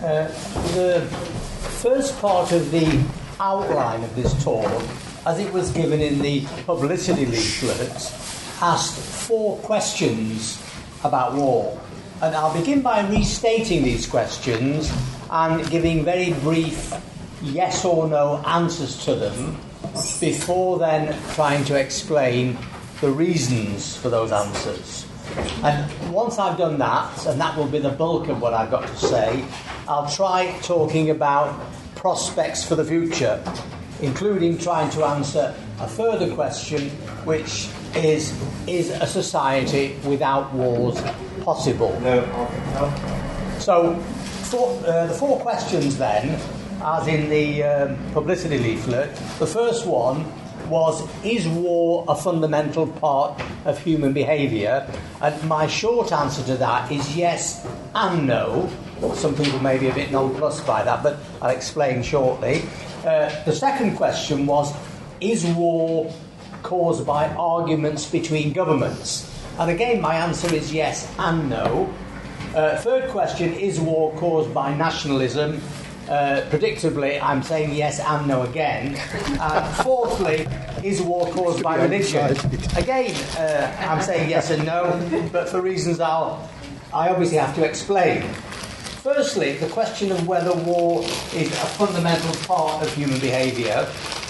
The first part of the outline of this talk, as it was given in the publicity leaflet, asked 4 questions about war. And I'll begin by restating these questions and giving very brief yes or no answers to them, before then trying to explain the reasons for those answers. And once I've done that, and that will be the bulk of what I've got to say, I'll try talking about prospects for the future, including trying to answer a further question, which is a society without wars possible? So, the 4 questions then, as in the publicity leaflet, the first one was, is war a fundamental part of human behaviour? And my short answer to that is yes and no. Some people may be a bit nonplussed by that, but I'll explain shortly. The second question was, is war caused by arguments between governments? And again, my answer is yes and no. Third question, is war caused by nationalism? Predictably, I'm saying yes and no again. Fourthly, is war caused by religion? Again, I'm saying yes and no, but for reasons I obviously have to explain. Firstly, the question of whether war is a fundamental part of human behaviour.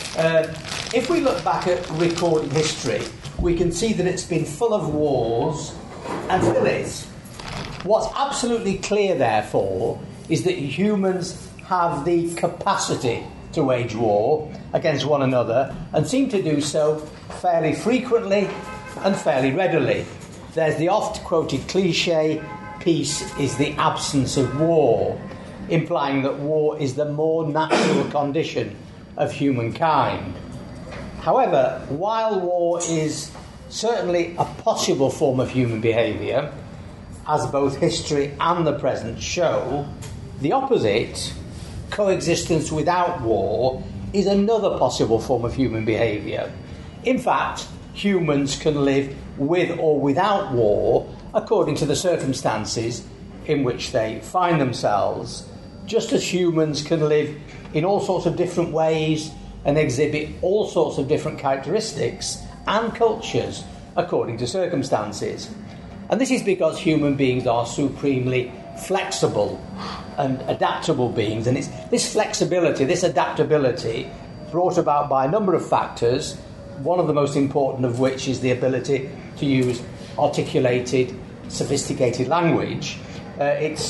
If we look back at recorded history, we can see that it's been full of wars and still is. What's absolutely clear, therefore, is that humans have the capacity to wage war against one another, and seem to do so fairly frequently and fairly readily. There's the oft-quoted cliche, peace is the absence of war, implying that war is the more natural condition of humankind. However, while war is certainly a possible form of human behaviour, as both history and the present show, the opposite, coexistence without war, is another possible form of human behaviour. In fact, humans can live with or without war according to the circumstances in which they find themselves, just as humans can live in all sorts of different ways and exhibit all sorts of different characteristics and cultures according to circumstances. And this is because human beings are supremely flexible and adaptable beings, and it's this flexibility, this adaptability, brought about by a number of factors, one of the most important of which is the ability to use articulated, sophisticated language. It's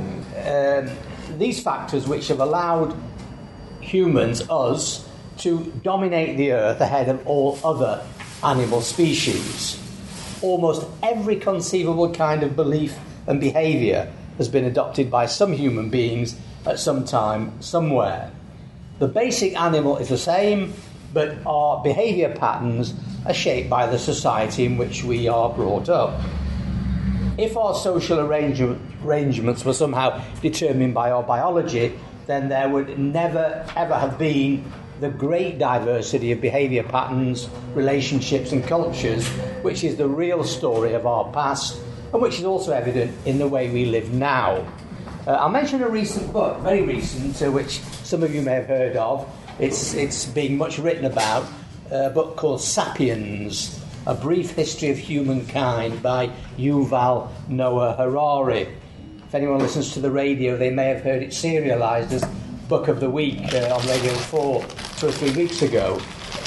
these factors which have allowed humans, us, to dominate the earth ahead of all other animal species. Almost every conceivable kind of belief and behaviour has been adopted by some human beings at some time, somewhere. The basic animal is the same, but our behaviour patterns are shaped by the society in which we are brought up. If our social arrangements were somehow determined by our biology, then there would never ever have been the great diversity of behaviour patterns, relationships and cultures, which is the real story of our past, and which is also evident in the way we live now. I'll mention a recent book, very recent, which some of you may have heard of. It's being much written about, a book called Sapiens, A Brief History of Humankind by Yuval Noah Harari. If anyone listens to the radio, they may have heard it serialised as Book of the Week on Radio 4 2 or 3 weeks ago.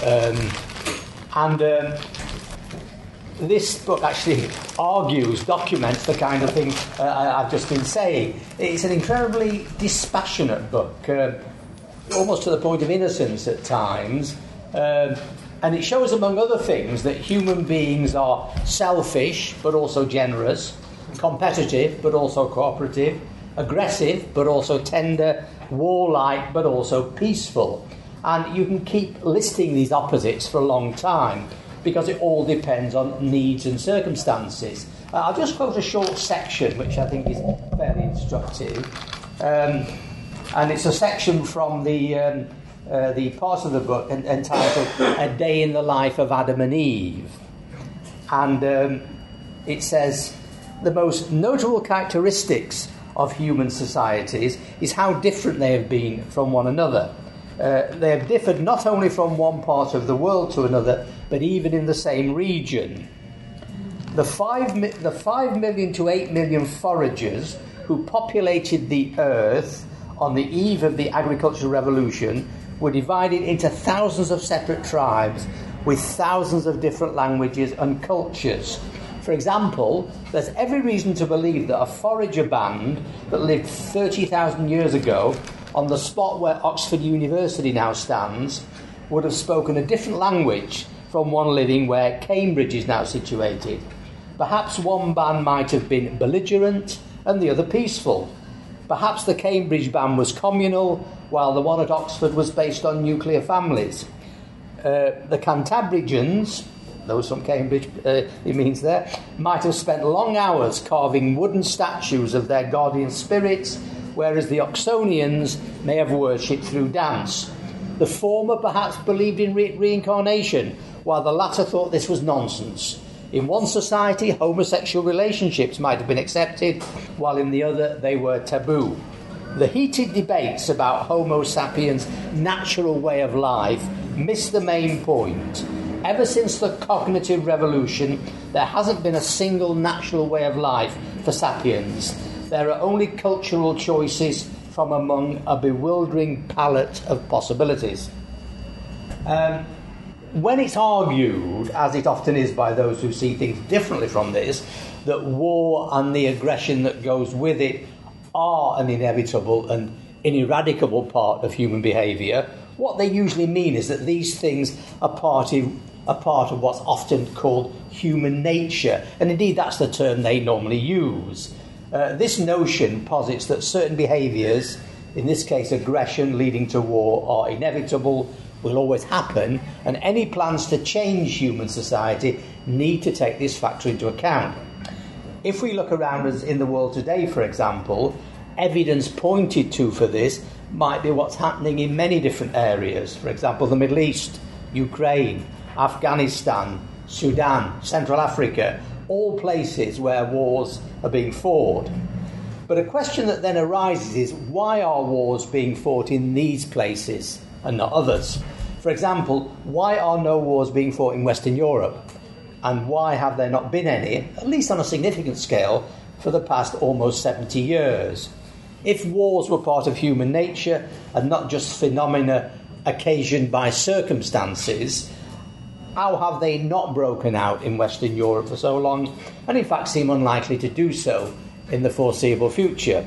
This book actually documents the kind of thing I've just been saying. It's an incredibly dispassionate book, almost to the point of innocence at times, and it shows, among other things, that human beings are selfish but also generous, competitive but also cooperative, aggressive but also tender, warlike but also peaceful. And you can keep listing these opposites for a long time, because it all depends on needs and circumstances. I'll just quote a short section which I think is fairly instructive, and it's a section from the part of the book entitled A Day in the Life of Adam and Eve. And it says, the most notable characteristics of human societies is how different they have been from one another. They have differed not only from one part of the world to another, but even in the same region. The 5 million to 8 million foragers who populated the earth on the eve of the agricultural revolution were divided into thousands of separate tribes with thousands of different languages and cultures. For example, there's every reason to believe that a forager band that lived 30,000 years ago on the spot where Oxford University now stands would have spoken a different language from one living where Cambridge is now situated. Perhaps one band might have been belligerent and the other peaceful. Perhaps the Cambridge band was communal, while the one at Oxford was based on nuclear families. The Cantabrigians, those from Cambridge, it means there, might have spent long hours carving wooden statues of their guardian spirits, whereas the Oxonians may have worshipped through dance. The former perhaps believed in reincarnation, while the latter thought this was nonsense. In one society, homosexual relationships might have been accepted, while in the other they were taboo. The heated debates about Homo sapiens' natural way of life miss the main point. Ever since the cognitive revolution, there hasn't been a single natural way of life for sapiens. There are only cultural choices from among a bewildering palette of possibilities. When it's argued, as it often is by those who see things differently from this, that war and the aggression that goes with it are an inevitable and ineradicable part of human behaviour, what they usually mean is that these things are part of what's often called human nature, and indeed that's the term they normally use. This notion posits that certain behaviours, in this case aggression leading to war, are inevitable, will always happen, and any plans to change human society need to take this factor into account. If we look around us in the world today, for example, evidence pointed to for this might be what's happening in many different areas. For example, the Middle East, Ukraine, Afghanistan, Sudan, Central Africa, all places where wars are being fought. But a question that then arises is, why are wars being fought in these places and not others? For example, why are no wars being fought in Western Europe? And why have there not been any, at least on a significant scale, for the past almost 70 years? If wars were part of human nature and not just phenomena occasioned by circumstances, how have they not broken out in Western Europe for so long, and in fact seem unlikely to do so in the foreseeable future?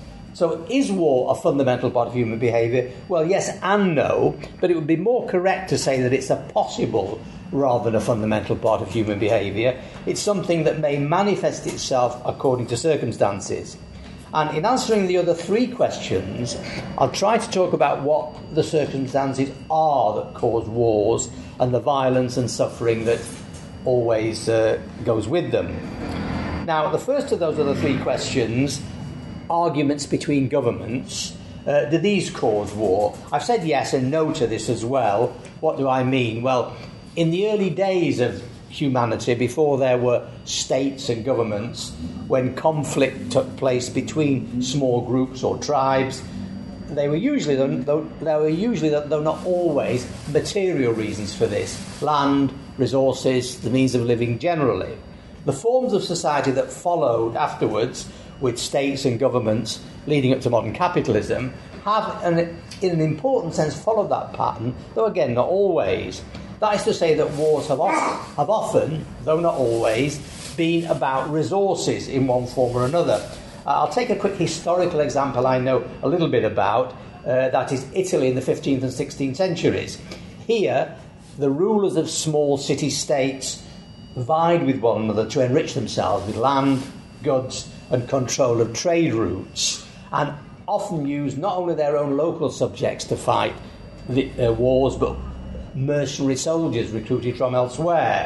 So is war a fundamental part of human behaviour? Well, yes and no, but it would be more correct to say that it's a possible rather than a fundamental part of human behaviour. It's something that may manifest itself according to circumstances. And in answering the other three questions, I'll try to talk about what the circumstances are that cause wars and the violence and suffering that always goes with them. Now, the first of those other three questions, arguments between governments, do these cause war? I've said yes and no to this as well. What do I mean? Well, in the early days of humanity, before there were states and governments, when conflict took place between small groups or tribes, there were usually, though not always, material reasons for this: land, resources, the means of living generally. The forms of society that followed afterwards, with states and governments leading up to modern capitalism, have, in an important sense, followed that pattern, though again not always. That is to say that wars have often, though not always, been about resources in one form or another. I'll take a quick historical example I know a little bit about, that is Italy in the 15th and 16th centuries. Here, the rulers of small city-states vied with one another to enrich themselves with land, goods, and control of trade routes, and often used not only their own local subjects to fight the wars, but mercenary soldiers recruited from elsewhere.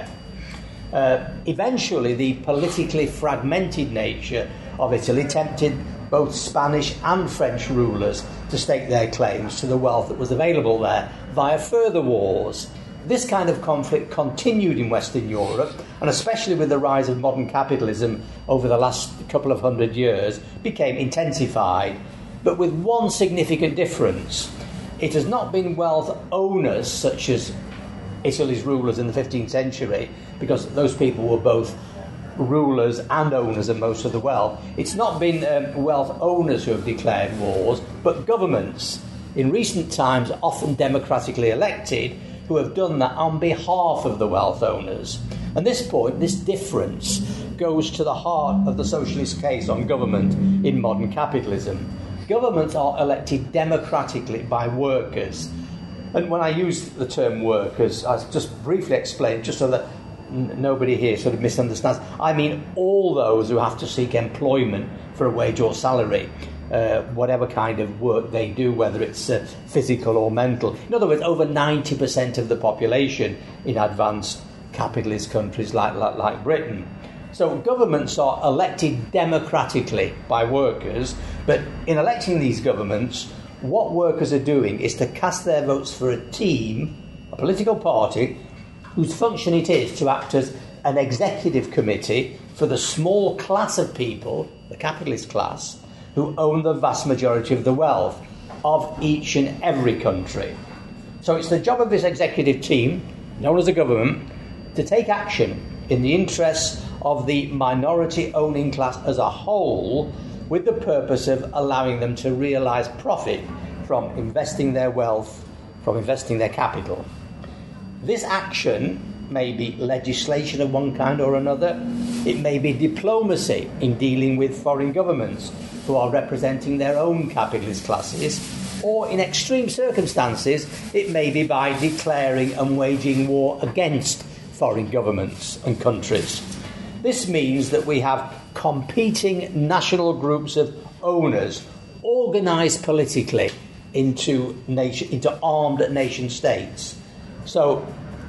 Eventually, the politically fragmented nature of Italy tempted both Spanish and French rulers to stake their claims to the wealth that was available there via further wars. this kind of conflict continued in Western Europe, and especially with the rise of modern capitalism over the last couple of 100 years, became intensified, but with one significant difference. It has not been wealth owners, such as Italy's rulers in the 15th century, because those people were both rulers and owners of most of the wealth. It's not been wealth owners who have declared wars, but governments, in recent times often democratically elected, who have done that on behalf of the wealth owners. And this point, this difference, goes to the heart of the socialist case on government in modern capitalism. Governments are elected democratically by workers. And when I use the term workers, I'll just briefly explain, just so that nobody here sort of misunderstands. I mean all those who have to seek employment for a wage or salary, whatever kind of work they do, whether it's physical or mental. In other words, over 90% of the population in advanced capitalist countries like Britain. So governments are elected democratically by workers, but in electing these governments, what workers are doing is to cast their votes for a team, a political party, whose function it is to act as an executive committee for the small class of people, the capitalist class, who own the vast majority of the wealth of each and every country. So it's the job of this executive team, known as a government, to take action in the interests of the minority owning class as a whole, with the purpose of allowing them to realise profit from investing their wealth, from investing their capital. This action may be legislation of one kind or another. It may be diplomacy in dealing with foreign governments who are representing their own capitalist classes, or in extreme circumstances, it may be by declaring and waging war against foreign governments and countries. This means that we have competing national groups of owners organised politically into armed nation states. So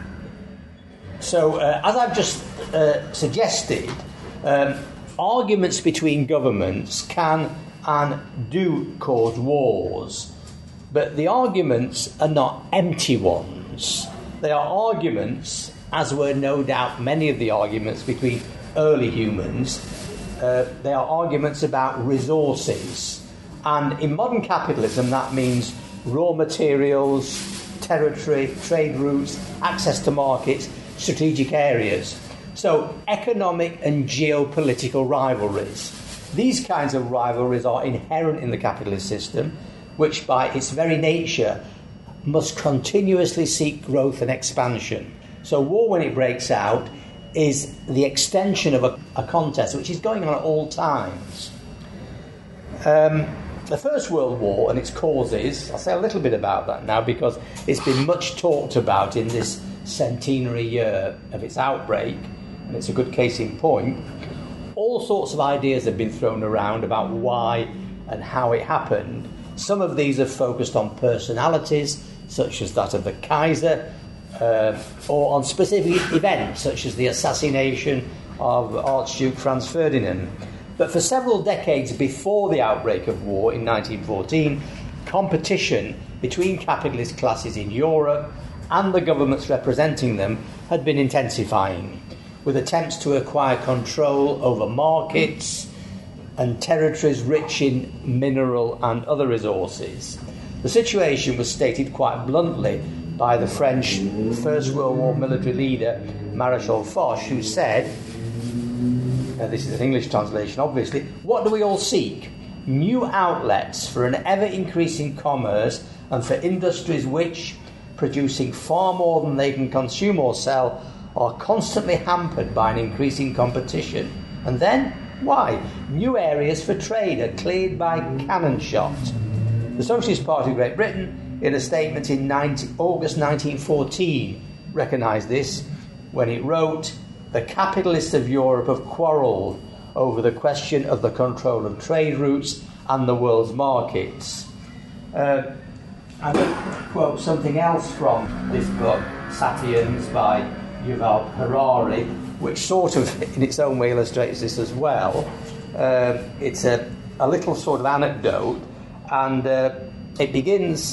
as I've just suggested, arguments between governments can and do cause wars, but the arguments are not empty ones. They are arguments, as were no doubt many of the arguments between early humans. They are arguments about resources. And in modern capitalism, that means raw materials, territory, trade routes, access to markets, strategic areas. So economic and geopolitical rivalries. These kinds of rivalries are inherent in the capitalist system, which by its very nature must continuously seek growth and expansion. So war, when it breaks out, is the extension of a contest which is going on at all times. The First World War and its causes, I'll say a little bit about that now because it's been much talked about in this centenary year of its outbreak, and it's a good case in point. All sorts of ideas have been thrown around about why and how it happened. Some of these have focused on personalities, such as that of the Kaiser, or on specific events, such as the assassination of Archduke Franz Ferdinand. But for several decades before the outbreak of war in 1914, competition between capitalist classes in Europe and the governments representing them had been intensifying, with attempts to acquire control over markets and territories rich in mineral and other resources. The situation was stated quite bluntly by the French First World War military leader Maréchal Foch, who said, this is an English translation obviously, "What do we all seek? New outlets for an ever-increasing commerce and for industries which, producing far more than they can consume or sell, are constantly hampered by an increasing competition. And then, why? New areas for trade are cleared by cannon shot." The Socialist Party of Great Britain, in a statement in August 1914, recognised this when it wrote, "The capitalists of Europe have quarrelled over the question of the control of trade routes and the world's markets." I'm going to quote something else from this book, Sapiens, by Yuval Harari, which sort of, in its own way, illustrates this as well. It's a little sort of anecdote, and it begins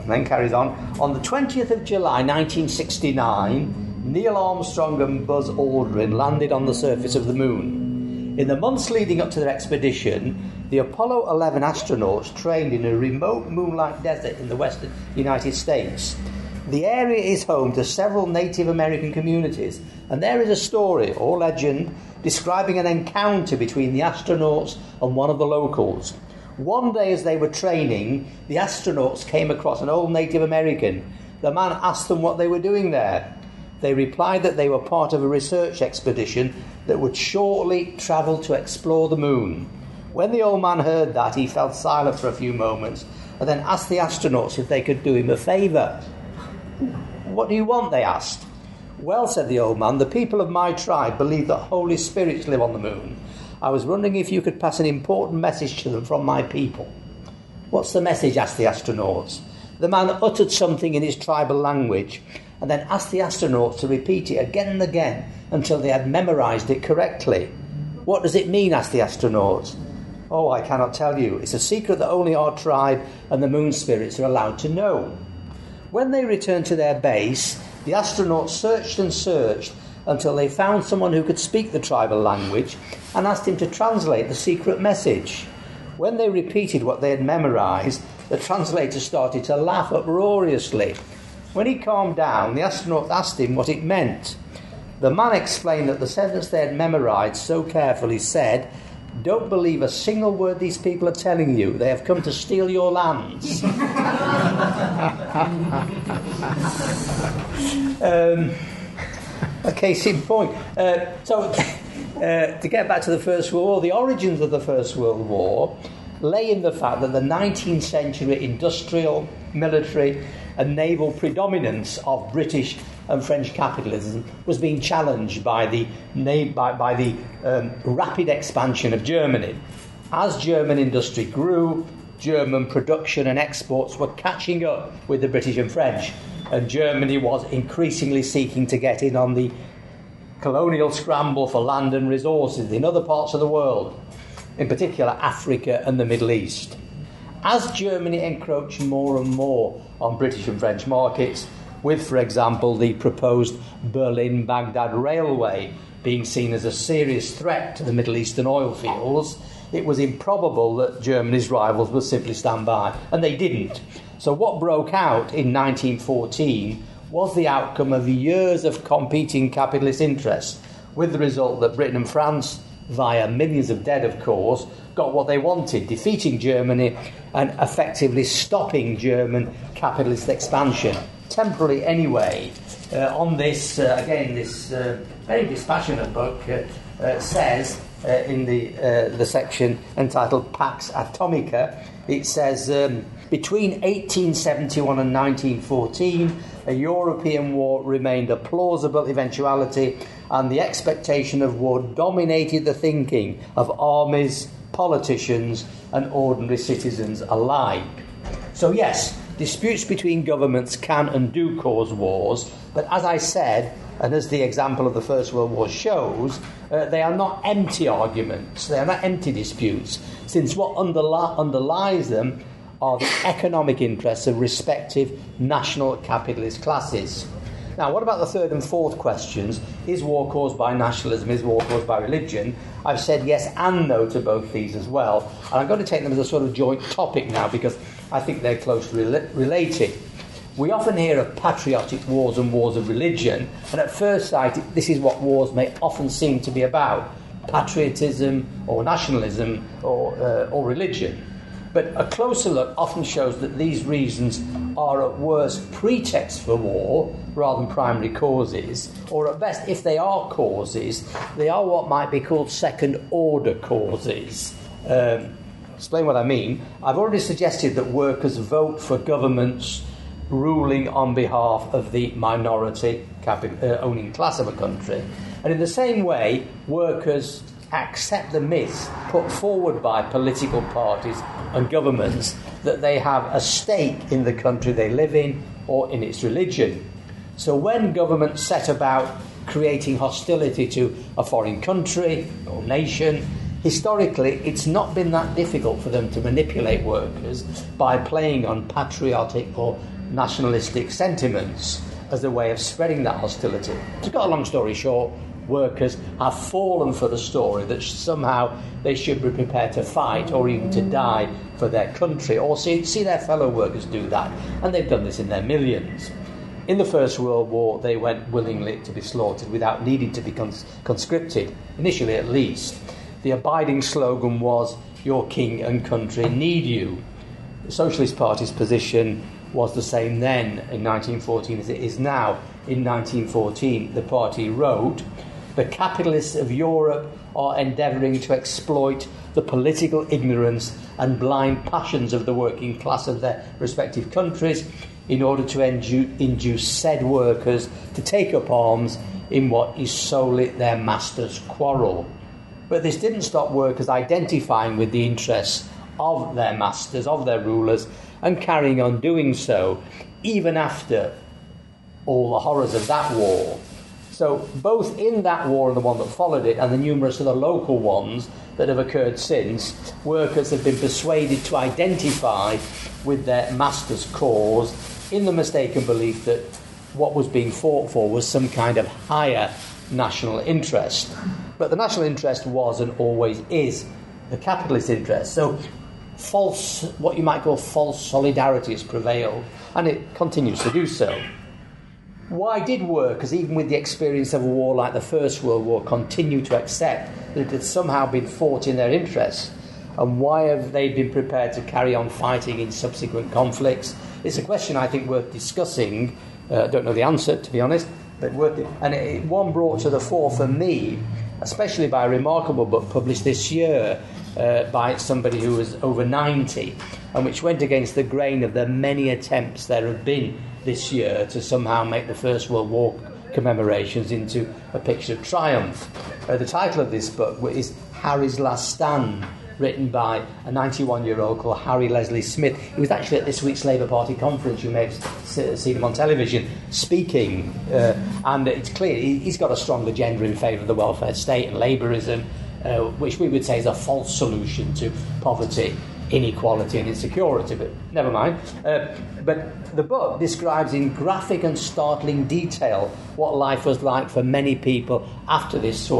and then carries on the 20th of July 1969, Neil Armstrong and Buzz Aldrin landed on the surface of the moon. In the months leading up to their expedition, the Apollo 11 astronauts trained in a remote moonlight desert in the western United States. The area is home to several Native American communities, and there is a story or legend describing an encounter between the astronauts and one of the locals. One day as they were training, the astronauts came across an old Native American. The man asked them what they were doing there. They replied that they were part of a research expedition that would shortly travel to explore the moon. When the old man heard that, he fell silent for a few moments and then asked the astronauts if they could do him a favour. "What do you want?" they asked. "Well," said the old man, "the people of my tribe believe that holy spirits live on the moon. I was wondering if you could pass an important message to them from my people." "What's the message?" asked the astronauts. The man uttered something in his tribal language and then asked the astronauts to repeat it again and again until they had memorised it correctly. "What does it mean?" asked the astronauts. "Oh, I cannot tell you. It's a secret that only our tribe and the moon spirits are allowed to know." When they returned to their base, the astronauts searched and searched until they found someone who could speak the tribal language and asked him to translate the secret message. When they repeated what they had memorised, the translator started to laugh uproariously. When he calmed down, the astronauts asked him what it meant. The man explained that the sentence they had memorised so carefully said, "Don't believe a single word these people are telling you. They have come to steal your lands." A case in point. To get back to the First World War, the origins of the First World War lay in the fact that the 19th century industrial, military and naval predominance of British and French capitalism was being challenged by the rapid expansion of Germany. As German industry grew, German production and exports were catching up with the British and French, and Germany was increasingly seeking to get in on the colonial scramble for land and resources in other parts of the world, in particular Africa and the Middle East. As Germany encroached more and more on British and French markets, with, for example, the proposed Berlin-Baghdad railway being seen as a serious threat to the Middle Eastern oil fields, it was improbable that Germany's rivals would simply stand by, and they didn't. So what broke out in 1914 was the outcome of years of competing capitalist interests, with the result that Britain and France, via millions of dead of course, got what they wanted, defeating Germany and effectively stopping German capitalist expansion, temporarily anyway. On this, again, this very dispassionate book says, in the section entitled Pax Atomica, it says, between 1871 and 1914, a European war remained a plausible eventuality, and the expectation of war dominated the thinking of armies, politicians, and ordinary citizens alike. So yes, disputes between governments can and do cause wars, but as I said, and as the example of the First World War shows, they are not empty arguments, they are not empty disputes, since what underlies them are the economic interests of respective national capitalist classes. Now, what about the third and fourth questions? Is war caused by nationalism? Is war caused by religion? I've said yes and no to both these as well, and I'm going to take them as a sort of joint topic now because I think they're closely related. We often hear of patriotic wars and wars of religion, and at first sight this is what wars may often seem to be about: patriotism or nationalism or religion. But a closer look often shows that these reasons are at worst pretexts for war rather than primary causes, or at best, if they are causes, they are what might be called second-order causes. Explain what I mean. I've already suggested that workers vote for governments ruling on behalf of the minority owning class of a country. And in the same way, workers accept the myths put forward by political parties and governments that they have a stake in the country they live in or in its religion. So when governments set about creating hostility to a foreign country or nation, historically it's not been that difficult for them to manipulate workers by playing on patriotic or nationalistic sentiments as a way of spreading that hostility. To cut a long story short, workers have fallen for the story that somehow they should be prepared to fight or even to die for their country, or see their fellow workers do that, and they've done this in their millions. In the First World War, they went willingly to be slaughtered without needing to be conscripted, initially at least. The abiding slogan was, "Your king and country need you." The Socialist Party's position was the same then in 1914 as it is now. In 1914, the party wrote, "The capitalists of Europe are endeavouring to exploit the political ignorance and blind passions of the working class of their respective countries in order to induce said workers to take up arms in what is solely their master's quarrel." But this didn't stop workers identifying with the interests of their masters, of their rulers, and carrying on doing so, even after all the horrors of that war. So both in that war and the one that followed it, and the numerous other local ones that have occurred since, workers have been persuaded to identify with their master's cause in the mistaken belief that what was being fought for was some kind of higher national interest. But the national interest was and always is the capitalist interest. So what you might call false solidarity has prevailed, and it continues to do so. Why did workers, even with the experience of a war like the First World War, continue to accept that it had somehow been fought in their interests? And why have they been prepared to carry on fighting in subsequent conflicts? It's a question I think worth discussing. I don't know the answer, to be honest, but worth it. And one brought to the fore for me, especially by a remarkable book published this year by somebody who was over 90, and which went against the grain of the many attempts there have been this year to somehow make the First World War commemorations into a picture of triumph. The title of this book is Harry's Last Stand, written by a 91-year-old called Harry Leslie Smith. He was actually at this week's Labour Party conference. You may have seen him on television speaking, and it's clear he's got a strong agenda in favour of the welfare state and Labourism, which we would say is a false solution to poverty, inequality and insecurity, but never mind. But the book describes in graphic and startling detail what life was like for many people after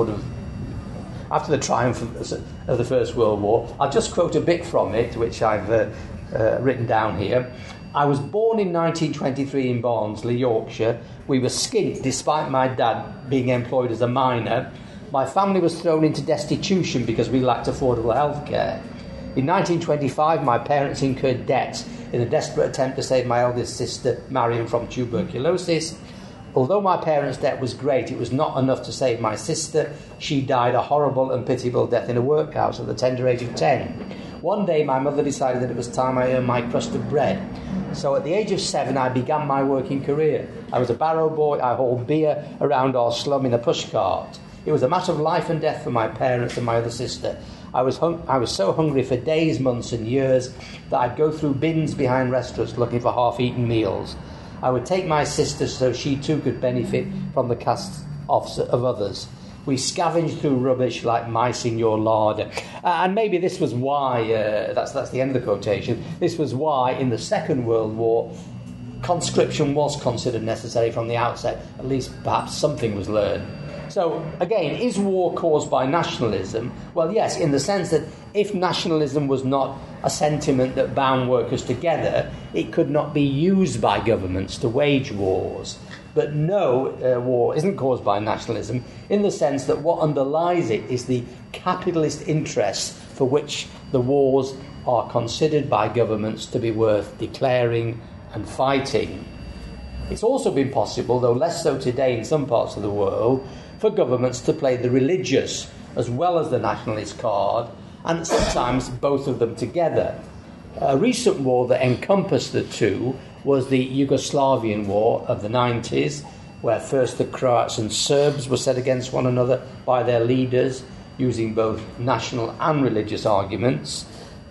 the triumph of the First World War. I'll just quote a bit from it, which I've written down here. "I was born in 1923 in Barnsley, Yorkshire. We were skint despite my dad being employed as a miner. My family was thrown into destitution because we lacked affordable health care. In 1925, my parents incurred debts in a desperate attempt to save my eldest sister, Marion, from tuberculosis. Although my parents' debt was great, it was not enough to save my sister. She died a horrible and pitiable death in a workhouse at the tender age of 10. One day, my mother decided that it was time I earned my crust of bread. So at the age of 7, I began my working career. I was a barrow boy. I hauled beer around our slum in a pushcart. It was a matter of life and death for my parents and my other sister. I was so hungry for days, months and years that I'd go through bins behind restaurants looking for half-eaten meals. I would take my sister so she too could benefit from the cast-offs of others. We scavenged through rubbish like mice in your larder." And maybe this was why, that's the end of the quotation, this was why in the Second World War conscription was considered necessary from the outset. At least perhaps something was learned. So, again, is war caused by nationalism? Well, yes, in the sense that if nationalism was not a sentiment that bound workers together, it could not be used by governments to wage wars. But no, war isn't caused by nationalism in the sense that what underlies it is the capitalist interests for which the wars are considered by governments to be worth declaring and fighting. It's also been possible, though less so today in some parts of the world, for governments to play the religious as well as the nationalist card, and sometimes both of them together. A recent war that encompassed the two was the Yugoslavian War of the 90s, where first the Croats and Serbs were set against one another by their leaders, using both national and religious arguments,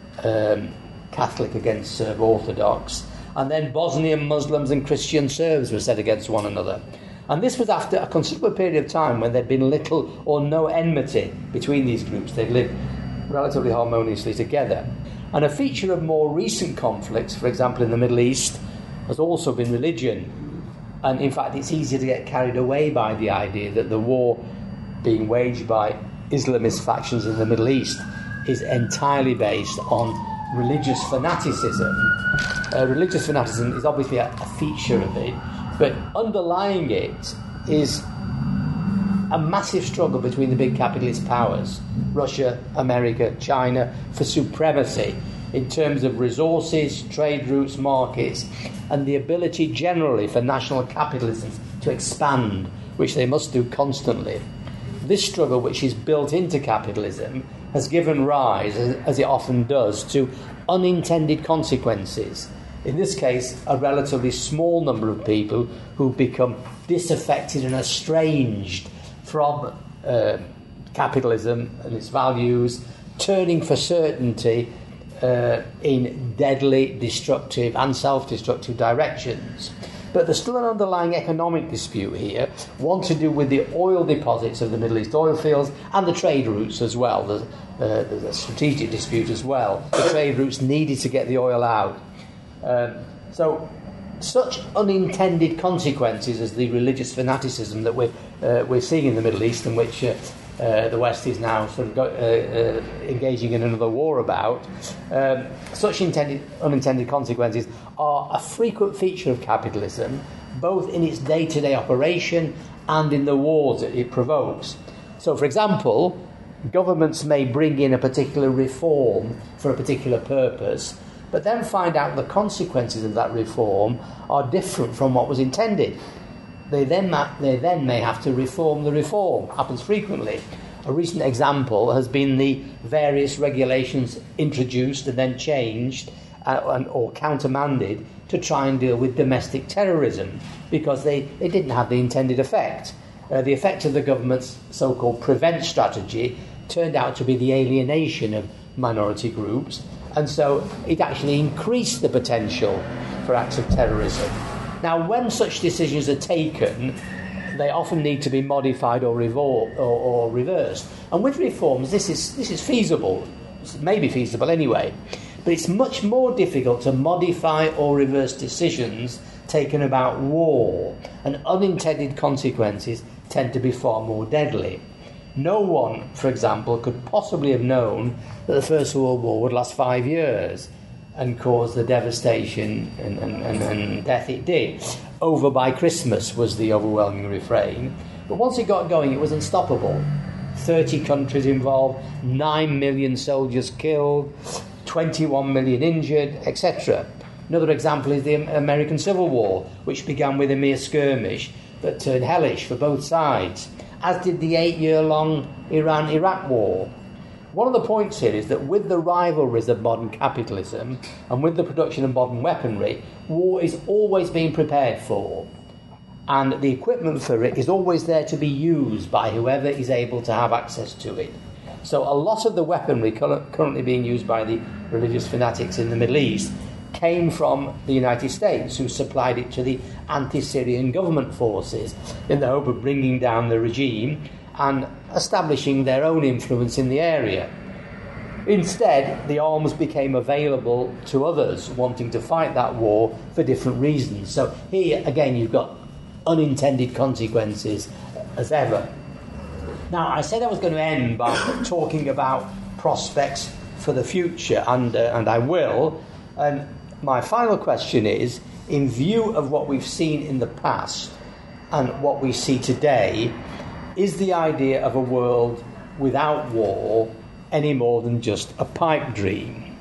Catholic against Serb Orthodox, and then Bosnian Muslims and Christian Serbs were set against one another. And this was after a considerable period of time when there'd been little or no enmity between these groups. They'd lived relatively harmoniously together. And a feature of more recent conflicts, for example in the Middle East, has also been religion. And in fact, it's easy to get carried away by the idea that the war being waged by Islamist factions in the Middle East is entirely based on religious fanaticism. Religious fanaticism is obviously a feature of it, but underlying it is a massive struggle between the big capitalist powers, Russia, America, China, for supremacy in terms of resources, trade routes, markets, and the ability generally for national capitalism to expand, which they must do constantly. This struggle, which is built into capitalism, has given rise, as it often does, to unintended consequences. In this case, a relatively small number of people who become disaffected and estranged from capitalism and its values, turning for certainty in deadly, destructive and self-destructive directions. But there's still an underlying economic dispute here, one to do with the oil deposits of the Middle East oil fields and the trade routes as well. There's a strategic dispute as well. The trade routes needed to get the oil out. So such unintended consequences as the religious fanaticism that we're seeing in the Middle East, in which the West is now sort of engaging in another war about, such unintended consequences are a frequent feature of capitalism, both in its day-to-day operation and in the wars that it provokes. So, for example, governments may bring in a particular reform for a particular purpose, but then find out the consequences of that reform are different from what was intended. They then may have to reform the reform. Happens frequently. A recent example has been the various regulations introduced and then changed or countermanded to try and deal with domestic terrorism, because they didn't have the intended effect. The effect of the government's so-called prevent strategy turned out to be the alienation of minority groups, and so it actually increased the potential for acts of terrorism. Now, when such decisions are taken, they often need to be modified or reversed. And with reforms, this is feasible. It may be feasible anyway. But it's much more difficult to modify or reverse decisions taken about war, and unintended consequences tend to be far more deadly. No one, for example, could possibly have known that the First World War would last 5 years and cause the devastation and death it did. Over by Christmas was the overwhelming refrain. But once it got going, it was unstoppable. 30 countries involved, 9 million soldiers killed, 21 million injured, etc. Another example is the American Civil War, which began with a mere skirmish but turned hellish for both sides, as did the 8-year-long Iran-Iraq War. One of the points here is that with the rivalries of modern capitalism and with the production of modern weaponry, war is always being prepared for, and the equipment for it is always there to be used by whoever is able to have access to it. So a lot of the weaponry currently being used by the religious fanatics in the Middle East came from the United States, who supplied it to the anti-Syrian government forces in the hope of bringing down the regime and establishing their own influence in the area. Instead, the arms became available to others wanting to fight that war for different reasons. So here, again, you've got unintended consequences as ever. Now, I said I was going to end by talking about prospects for the future, and I will. And my final question is, in view of what we've seen in the past and what we see today, is the idea of a world without war any more than just a pipe dream?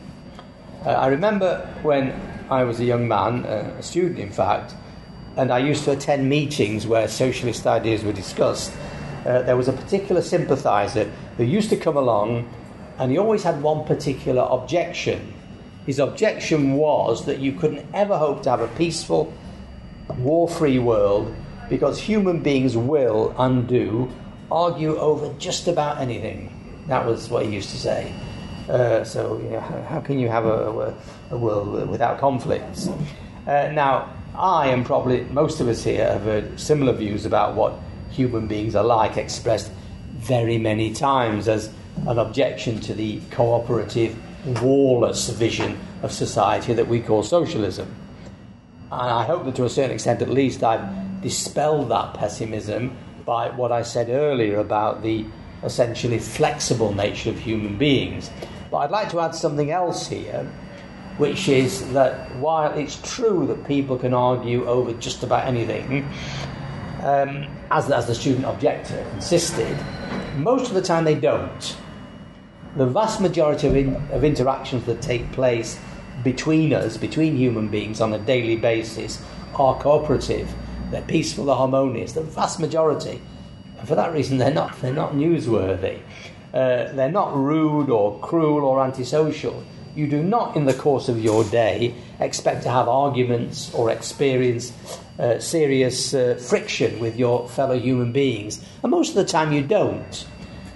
I remember when I was a young man, a student in fact, and I used to attend meetings where socialist ideas were discussed. There was a particular sympathiser who used to come along, and he always had one particular objection. His objection was that you couldn't ever hope to have a peaceful, war-free world because human beings will and do argue over just about anything. That was what he used to say. How can you have a world without conflicts? Now, I, and probably most of us here, have heard similar views about what human beings are like, expressed very many times as an objection to the cooperative, warless vision of society that we call socialism. And I hope that to a certain extent at least I've dispelled that pessimism by what I said earlier about the essentially flexible nature of human beings. But I'd like to add something else here, which is that while it's true that people can argue over just about anything, as the student objector insisted, most of the time they don't. The vast majority of interactions that take place between us, between human beings on a daily basis, are cooperative. They're peaceful, they're harmonious, the vast majority. And for that reason, they're not newsworthy. They're not rude or cruel or antisocial. You do not, in the course of your day, expect to have arguments or experience serious friction with your fellow human beings. And most of the time you don't.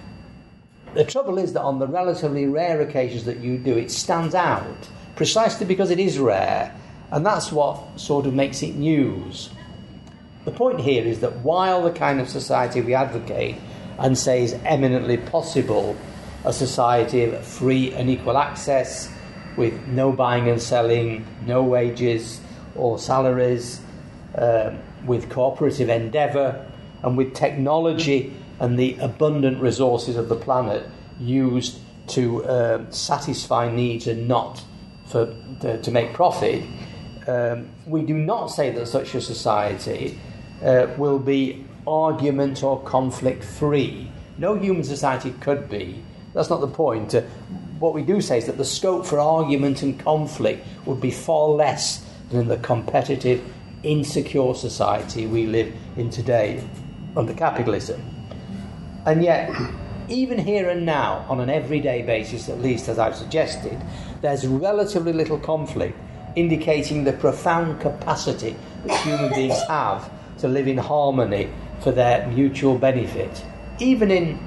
The trouble is that on the relatively rare occasions that you do, it stands out, precisely because it is rare, and that's what sort of makes it news. The point here is that while the kind of society we advocate and say is eminently possible, a society of free and equal access, with no buying and selling, no wages or salaries, with cooperative endeavour, and with technology and the abundant resources of the planet used to satisfy needs and not to make profit, we do not say that such a society will be argument or conflict free. No human society could be. That's not the point. What we do say is that the scope for argument and conflict would be far less than in the competitive, insecure society we live in today under capitalism. And yet, even here and now, on an everyday basis at least, as I've suggested, there's relatively little conflict, indicating the profound capacity that human beings have to live in harmony for their mutual benefit, even in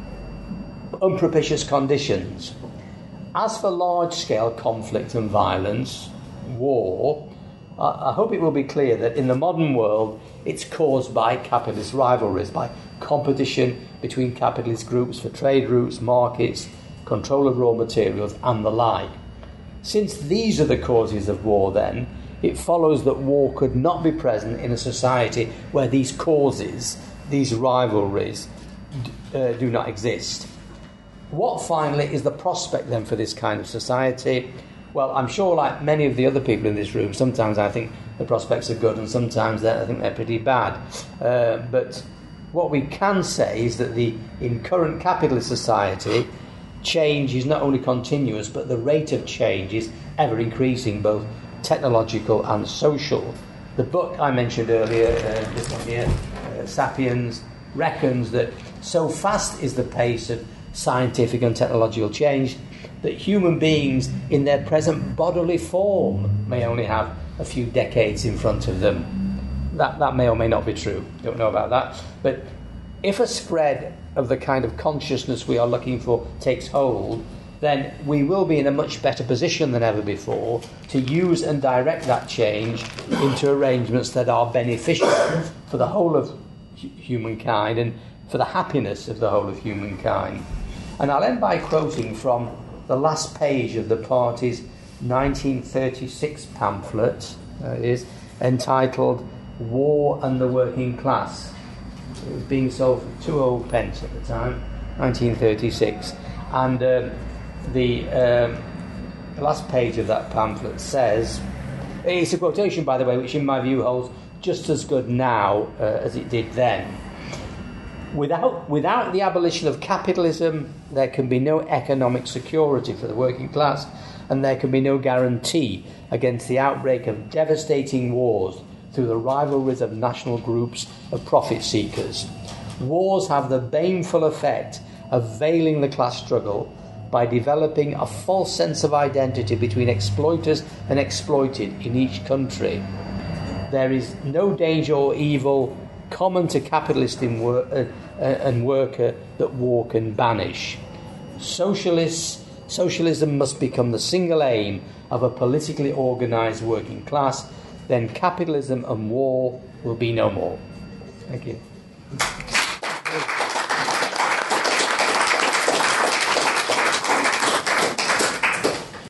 unpropitious conditions. As for large-scale conflict and violence, war, I hope it will be clear that in the modern world it's caused by capitalist rivalries, by competition between capitalist groups for trade routes, markets, control of raw materials and the like. Since these are the causes of war, then, it follows that war could not be present in a society where these causes, these rivalries, do not exist. What, finally, is the prospect, then, for this kind of society? Well, I'm sure, like many of the other people in this room, sometimes I think the prospects are good and sometimes I think they're pretty bad. But what we can say is that in current capitalist society, change is not only continuous, but the rate of change is ever increasing, both technological and social. The book I mentioned earlier, this one here, Sapiens, reckons that so fast is the pace of scientific and technological change that human beings in their present bodily form may only have a few decades in front of them. That may or may not be true, don't know about that. But if a spread of the kind of consciousness we are looking for takes hold, then we will be in a much better position than ever before to use and direct that change into arrangements that are beneficial for the whole of humankind and for the happiness of the whole of humankind. And I'll end by quoting from the last page of the party's 1936 pamphlet, is entitled War and the Working Class. It was being sold for 2 pence at the time, 1936. And the last page of that pamphlet says, it's a quotation, by the way, which in my view holds just as good now as it did then. Without the abolition of capitalism, there can be no economic security for the working class, and there can be no guarantee against the outbreak of devastating wars through the rivalries of national groups of profit seekers. Wars have the baneful effect of veiling the class struggle by developing a false sense of identity between exploiters and exploited in each country. There is no danger or evil common to capitalist and worker that war can banish. Socialism must become the single aim of a politically organised working class, then capitalism and war will be no more. Thank you.